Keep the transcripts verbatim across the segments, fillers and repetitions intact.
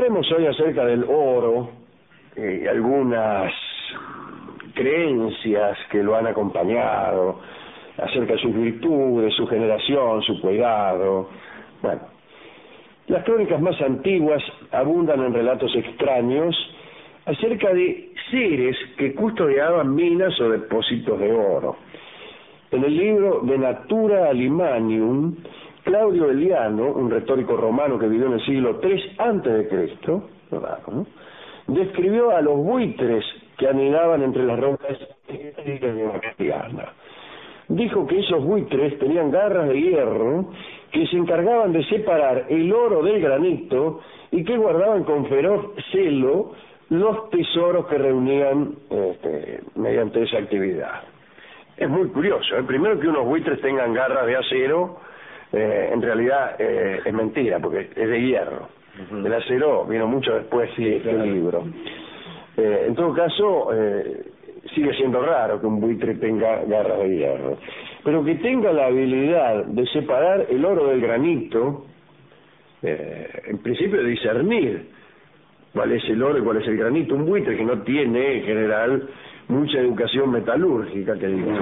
hablaremos hoy acerca del oro eh, y algunas creencias que lo han acompañado, acerca de sus virtudes, su generación, su cuidado. Bueno, las crónicas más antiguas abundan en relatos extraños acerca de seres que custodiaban minas o depósitos de oro. En el libro De Natura Alimanium, Claudio Eliano, un retórico romano que vivió en el siglo tres antes de Cristo, ¿no?, describió a los buitres que anidaban entre las rocas de Bactriana. Dijo que esos buitres tenían garras de hierro que se encargaban de separar el oro del granito y que guardaban con feroz celo los tesoros que reunían este, mediante esa actividad. Es muy curioso, ¿eh? Primero que unos buitres tengan garras de acero, eh, en realidad eh, es mentira, porque es de hierro. Uh-huh. El acero vino mucho después sí, de este claro. libro. Eh, en todo caso, eh, sigue siendo raro que un buitre tenga garras de hierro, pero que tenga la habilidad de separar el oro del granito, eh, en principio de discernir cuál es el oro y cuál es el granito. Un buitre que no tiene, en general, mucha educación metalúrgica, que digo.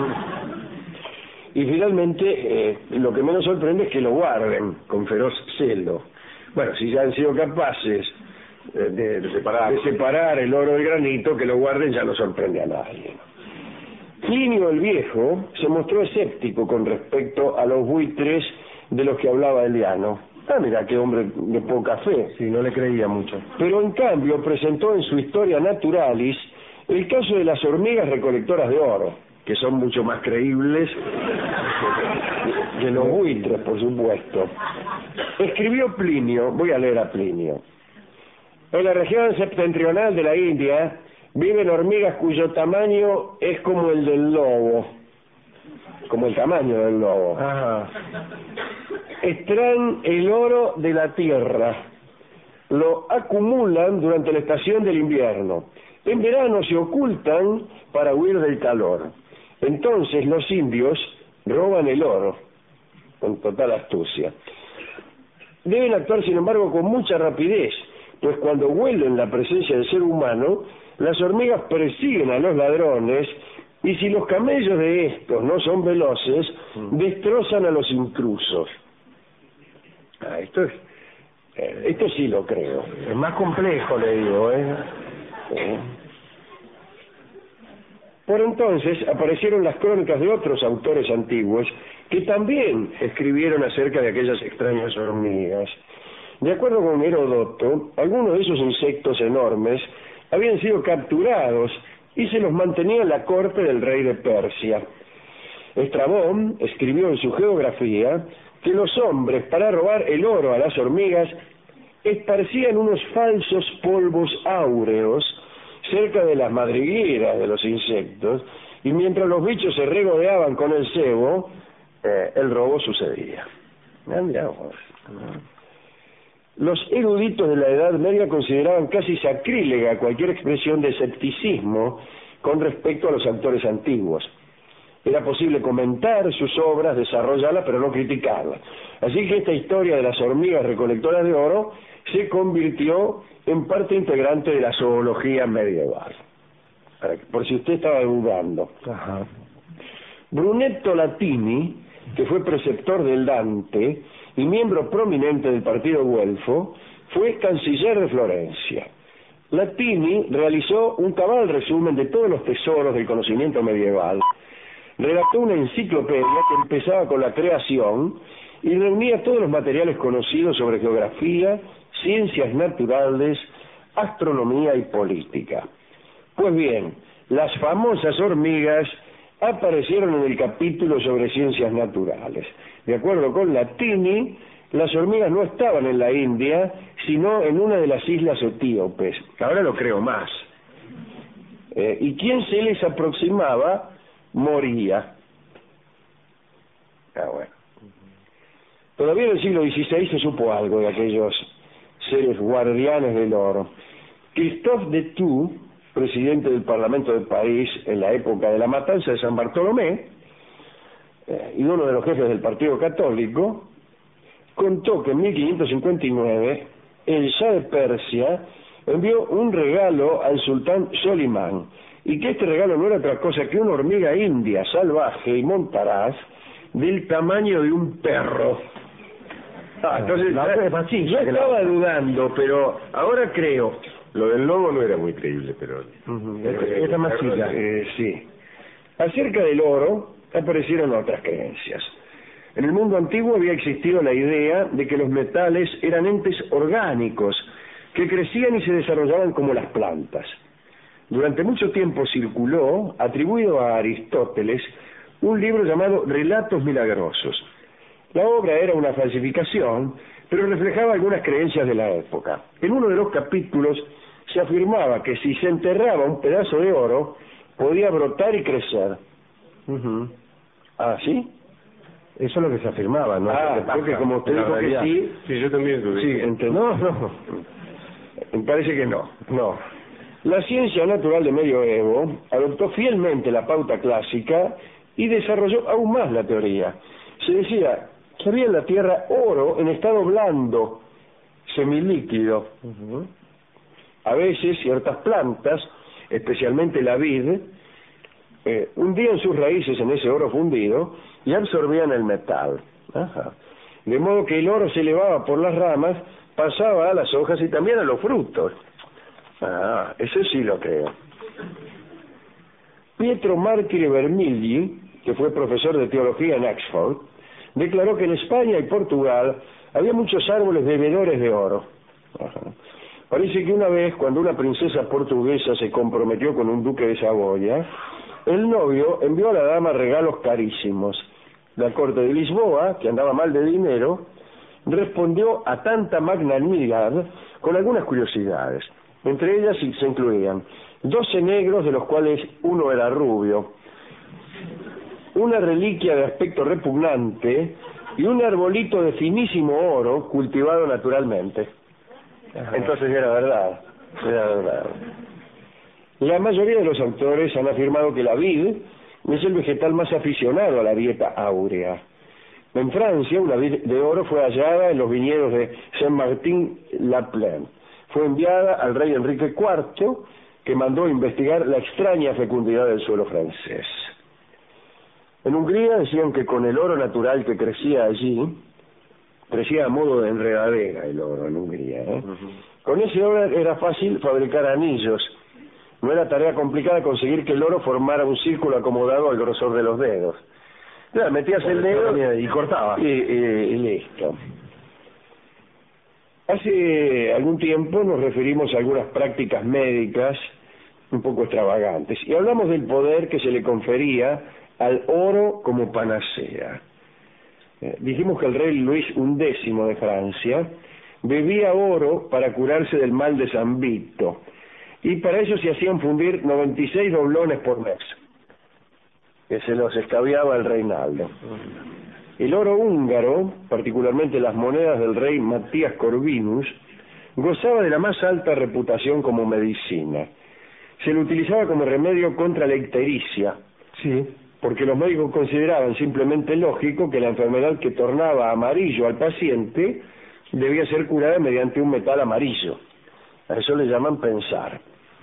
Y finalmente, eh, lo que menos sorprende es que lo guarden con feroz celo. Bueno, si ya han sido capaces eh, de, de, separar, de separar el oro del granito, que lo guarden ya no sorprende a nadie. Plinio el Viejo se mostró escéptico con respecto a los buitres de los que hablaba Eliano. Ah, mira, qué hombre de poca fe. Sí, no le creía mucho. Pero en cambio presentó en su Historia Naturalis el caso de las hormigas recolectoras de oro, que son mucho más creíbles que los buitres, por supuesto. Escribió Plinio, voy a leer a Plinio: en la región septentrional de la India viven hormigas cuyo tamaño es como el del lobo, como el tamaño del lobo. Ajá. Extraen el oro de la tierra, lo acumulan durante la estación del invierno. En verano se ocultan para huir del calor. Entonces los indios roban el oro con total astucia. Deben actuar, sin embargo, con mucha rapidez, pues cuando huelen la presencia del ser humano, las hormigas persiguen a los ladrones, y si los camellos de estos no son veloces, destrozan a los intrusos. Ah, esto es, eh, esto sí lo creo. Es más complejo, le digo, ¿eh? ¿Eh? Por entonces aparecieron las crónicas de otros autores antiguos que también escribieron acerca de aquellas extrañas hormigas. De acuerdo con Heródoto, algunos de esos insectos enormes habían sido capturados y se los mantenía en la corte del rey de Persia. Estrabón escribió en su Geografía que los hombres, para robar el oro a las hormigas, esparcían unos falsos polvos áureos cerca de las madrigueras de los insectos, y mientras los bichos se regodeaban con el cebo, eh, el robo sucedía. Los eruditos de la Edad Media consideraban casi sacrílega cualquier expresión de escepticismo con respecto a los autores antiguos. Era posible comentar sus obras, desarrollarlas, pero no criticarlas. Así que esta historia de las hormigas recolectoras de oro se convirtió en parte integrante de la zoología medieval. Por si usted estaba dudando. Ajá. Brunetto Latini, que fue preceptor del Dante y miembro prominente del partido güelfo, fue canciller de Florencia. Latini realizó un cabal resumen de todos los tesoros del conocimiento medieval. Redactó una enciclopedia que empezaba con la creación y reunía todos los materiales conocidos sobre geografía, ciencias naturales, astronomía y política. Pues bien, las famosas hormigas aparecieron en el capítulo sobre ciencias naturales. De acuerdo con Latini, las hormigas no estaban en la India, sino en una de las islas etíopes. Ahora lo creo más. Eh, y quien se les aproximaba moría. Ah, bueno. Todavía en el siglo dieciséis se supo algo de aquellos seres guardianes del oro. Christophe de Thou, presidente del Parlamento de París en la época de la matanza de San Bartolomé, eh, y uno de los jefes del Partido Católico, contó que en mil quinientos cincuenta y nueve el Shah de Persia envió un regalo al sultán Solimán, y que este regalo no era otra cosa que una hormiga india salvaje y montaraz del tamaño de un perro. Ah, entonces La otra es más chica yo que la estaba otra. dudando, pero ahora creo. Lo del lobo no era muy creíble, pero... Ujú, esta, esta es más chica. Eh, sí. Acerca del oro aparecieron otras creencias. En el mundo antiguo había existido la idea de que los metales eran entes orgánicos que crecían y se desarrollaban como las plantas. Durante mucho tiempo circuló, atribuido a Aristóteles, un libro llamado Relatos Milagrosos. La obra era una falsificación, pero reflejaba algunas creencias de la época. En uno de los capítulos se afirmaba que si se enterraba un pedazo de oro, podía brotar y crecer. Ujú. ¿Ah, sí? Eso es lo que se afirmaba, ¿no? Ah, Que creo que pasa como usted en la dijo que realidad. sí, Sí, yo también lo sí, dije. entendí. No, no. Me parece que no, no. La ciencia natural de medioevo adoptó fielmente la pauta clásica y desarrolló aún más la teoría. Se decía que había en la Tierra oro en estado blando, semilíquido. Ujú. A veces ciertas plantas, especialmente la vid, eh, hundían sus raíces en ese oro fundido y absorbían el metal. Ajá. De modo que el oro se elevaba por las ramas, pasaba a las hojas y también a los frutos. Ah, eso sí lo creo. Pietro Martire Vermigli, que fue profesor de teología en Oxford, declaró que en España y Portugal había muchos árboles bebedores de oro. Ajá. Parece que una vez, cuando una princesa portuguesa se comprometió con un duque de Saboya, el novio envió a la dama regalos carísimos. La corte de Lisboa, que andaba mal de dinero, respondió a tanta magnanimidad con algunas curiosidades. Entre ellas se incluían doce negros, de los cuales uno era rubio, una reliquia de aspecto repugnante y un arbolito de finísimo oro cultivado naturalmente. Ajá. Entonces era verdad, era verdad. La mayoría de los autores han afirmado que la vid es el vegetal más aficionado a la dieta áurea. En Francia, una vid de oro fue hallada en los viñedos de Saint-Martin-la-Plaine. Fue enviada al rey Enrique cuarto, que mandó investigar la extraña fecundidad del suelo francés. En Hungría decían que con el oro natural que crecía allí, crecía a modo de enredadera el oro en Hungría, ¿eh? Uh-huh. Con ese oro era fácil fabricar anillos. No era tarea complicada conseguir que el oro formara un círculo acomodado al grosor de los dedos. Claro, metías el dedo y cortaba. Y, y, y listo. Hace algún tiempo nos referimos a algunas prácticas médicas un poco extravagantes y hablamos del poder que se le confería al oro como panacea. Eh, dijimos que el rey Luis undécimo de Francia bebía oro para curarse del mal de San Vito, y para ello se hacían fundir noventa y seis doblones por mes, que se los escabiaba el Reinaldo. El oro húngaro, particularmente las monedas del rey Matías Corvinus, gozaba de la más alta reputación como medicina. Se lo utilizaba como remedio contra la ictericia, sí, porque los médicos consideraban simplemente lógico que la enfermedad que tornaba amarillo al paciente debía ser curada mediante un metal amarillo. A eso le llaman pensar.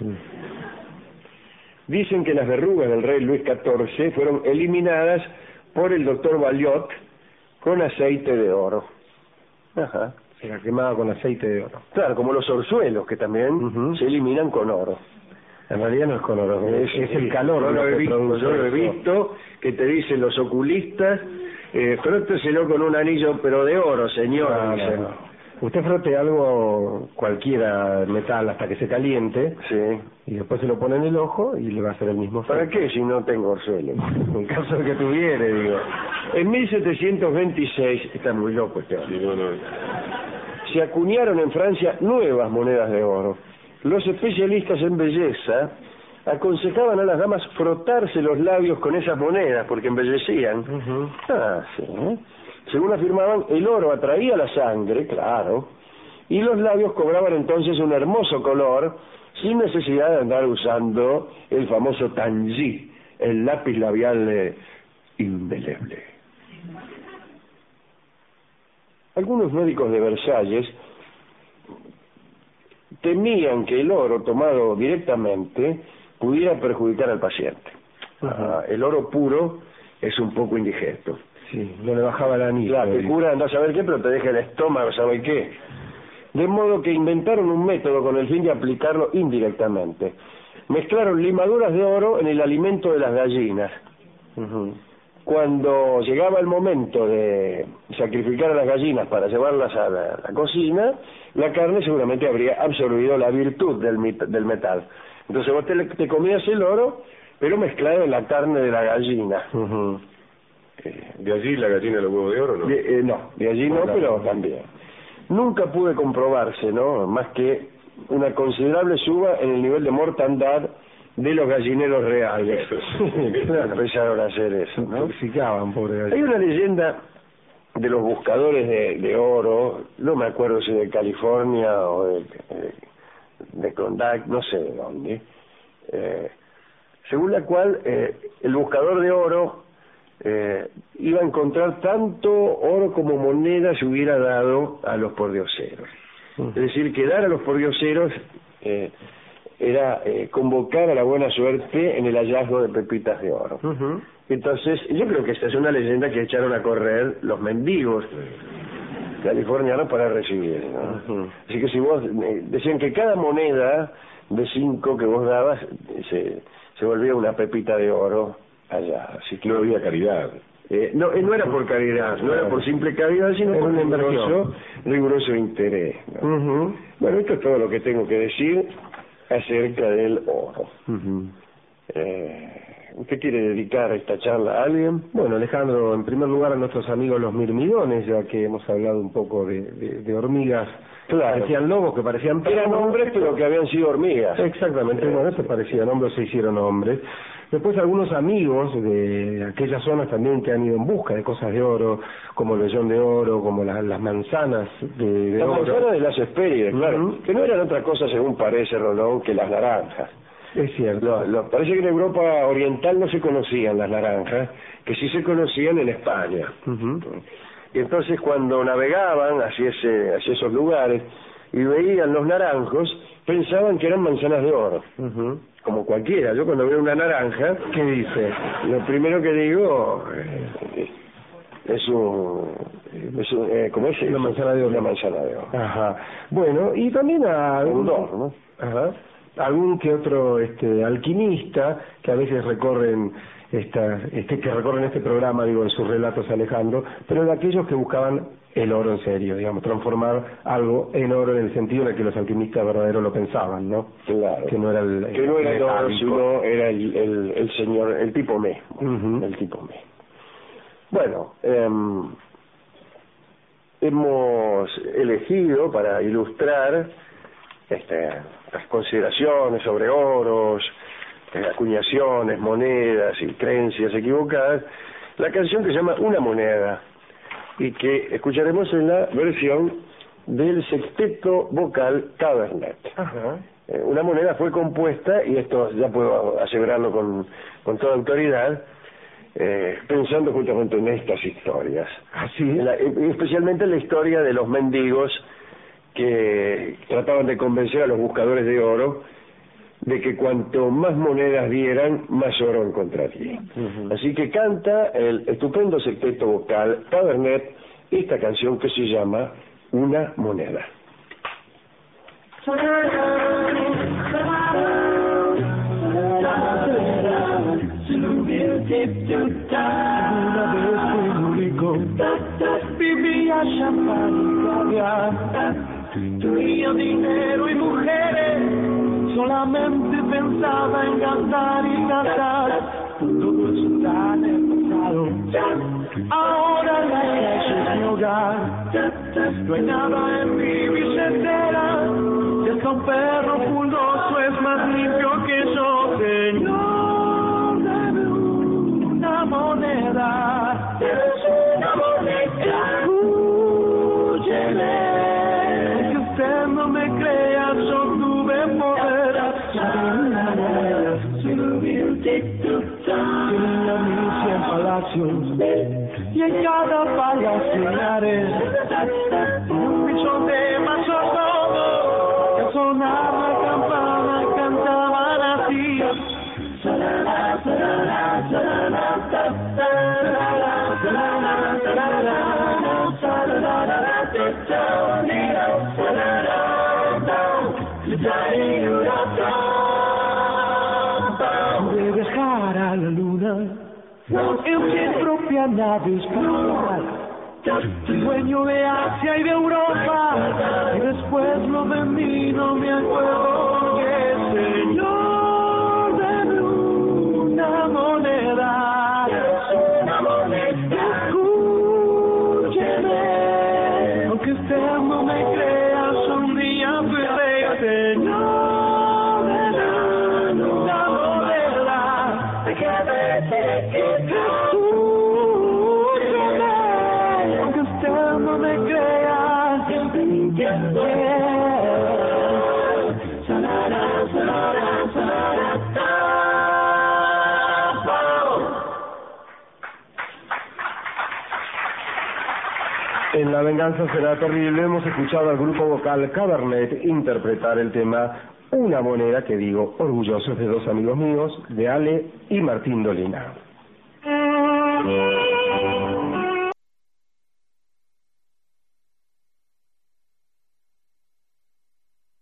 Dicen que las verrugas del rey Luis catorce fueron eliminadas por el doctor Valiot con aceite de oro. Ajá. Se la quemaba con aceite de oro. Claro, como los orzuelos, que también uh-huh. se eliminan con oro. En realidad no es con oro, es, es el calor. Yo lo he que visto, yo lo he visto, que te dicen los oculistas, eh, fróteselo con un anillo, pero de oro, señor. No, no, no. Usted frote algo, cualquiera metal, hasta que se caliente, sí, y después se lo pone en el ojo y le va a hacer el mismo efecto. ¿Para qué si no tengo orzuelo? En caso de que tuviera, digo. En mil setecientos veintiséis, está muy loco este hombre, sí, no, no. se acuñaron en Francia nuevas monedas de oro. Los especialistas en belleza aconsejaban a las damas frotarse los labios con esas monedas porque embellecían. Uh-huh. Ah, sí, ¿eh? Según afirmaban, el oro atraía la sangre, claro, y los labios cobraban entonces un hermoso color sin necesidad de andar usando el famoso tangí, el lápiz labial eh, indeleble. Algunos médicos de Versalles temían que el oro tomado directamente pudiera perjudicar al paciente. Ah, el oro puro es un poco indigesto. Sí, no le bajaba la anillo. Claro, te cura, andás a saber qué, pero te deja el estómago, ¿sabe qué? De modo que inventaron un método con el fin de aplicarlo indirectamente. Mezclaron limaduras de oro en el alimento de las gallinas. Uh-huh. Cuando llegaba el momento de sacrificar a las gallinas para llevarlas a la, a la cocina, la carne seguramente habría absorbido la virtud del, del metal. Entonces vos te, te comías el oro, pero mezclado en la carne de la gallina. Uh-huh. eh, ¿De allí la gallina los huevos de oro, no? De, eh, no, de allí no, pero también. Nunca pude comprobarse, ¿no?, más que una considerable suba en el nivel de mortandad de los gallineros reales. Empezaron a hacer eso, ¿no? Intoxicaban, pobre gallina. Hay una leyenda de los buscadores de, de oro, no me acuerdo si de California o de, de, de Klondike, no sé de dónde, eh, según la cual eh, el buscador de oro eh, iba a encontrar tanto oro como moneda se hubiera dado a los pordioseros. Uh-huh. Es decir, que dar a los pordioseros eh, era eh, convocar a la buena suerte en el hallazgo de pepitas de oro. Uh-huh. Entonces, yo creo que esta es una leyenda que echaron a correr los mendigos californianos para recibir, ¿no? Uh-huh. Así que si vos, eh, decían que cada moneda de cinco que vos dabas se, se volvía una pepita de oro allá. Así que no había caridad. Eh, no, eh, no era por caridad, no era por simple caridad, sino por un riguroso, riguroso interés, ¿no? Uh-huh. Bueno, esto es todo lo que tengo que decir acerca del oro. Uh-huh. eh, ¿Usted quiere dedicar esta charla a alguien? Bueno, Alejandro, en primer lugar a nuestros amigos los mirmidones, ya que hemos hablado un poco de, de, de hormigas. Claro. Parecían lobos, que parecían perros. Eran hombres, pero que habían sido hormigas. Exactamente, bueno, eso parecían hombres, se hicieron hombres. Después algunos amigos de aquellas zonas también que han ido en busca de cosas de oro, como el vellón de oro, como la, las manzanas de, de la oro. Las manzanas de las Hespérides, claro, uh-huh. que no eran otra cosa, según parece, Rolón, que las naranjas. Es cierto. Lo, lo, parece que en Europa oriental no se conocían las naranjas, que sí se conocían en España. Uh-huh. Y entonces cuando navegaban hacia, ese, hacia esos lugares y veían los naranjos, pensaban que eran manzanas de oro. Uh-huh. Como cualquiera. Yo cuando veo una naranja, ¿qué dice? Lo primero que digo eh, es un... Es un eh, ¿cómo es? Una manzana de oro. Una manzana de oro. Ajá. Bueno, y también a algún, ¿no? Ajá. algún que otro este alquimista que a veces recorren esta, este que recorren este programa, digo, en sus relatos, Alejandro, pero de aquellos que buscaban el oro en serio, digamos, transformar algo en oro en el sentido en el que los alquimistas verdaderos lo pensaban, ¿no? Claro. Que no era el, que no era el oro, sino era el, el, el señor, el tipo me, uh-huh. el tipo me. Bueno, eh, hemos elegido para ilustrar este, las consideraciones sobre oros, eh, acuñaciones, monedas y creencias equivocadas, la canción que se llama Una moneda, y que escucharemos en la versión del sexteto vocal Cabernet. Ajá. Eh, una moneda fue compuesta, y esto ya puedo asegurarlo con, con toda autoridad, eh, pensando justamente en estas historias. Así en la, especialmente en la historia de los mendigos que trataban de convencer a los buscadores de oro de que cuanto más monedas dieran, más oro encontrarían. Uh-huh. Así que canta el estupendo sexteto vocal Cabernet esta canción que se llama Una moneda. Una vez fui muy rico, vivía champán y caviar, tenía dinero y mujeres, solamente pensaba en gastar y gastar. Todo está en el pasado, ahora la iglesia es mi hogar. No hay nada en mi billetera, y hasta un perro pulgoso es más limpio que yo, Señor. Dame una moneda, dame una moneda, escúcheme. Aunque usted no me crea, yo tuve poder. Tenía mis cien palacios, y en cada palacio haré un millón de machos todos que son De dejar a la luna en mi propia nave espacial, dueño de Asia y de Europa, y después lo de mí no me acuerdo. Que señor, deme una moneda, una moneda, escúcheme, aunque usted no me crea, un día veré, señor, deme una moneda, déjeme que aunque usted no me crea, En La venganza será terrible hemos escuchado al grupo vocal Cabernet interpretar el tema Una moneda, que digo, orgullosos de dos amigos míos, de Ale y Martín Dolina.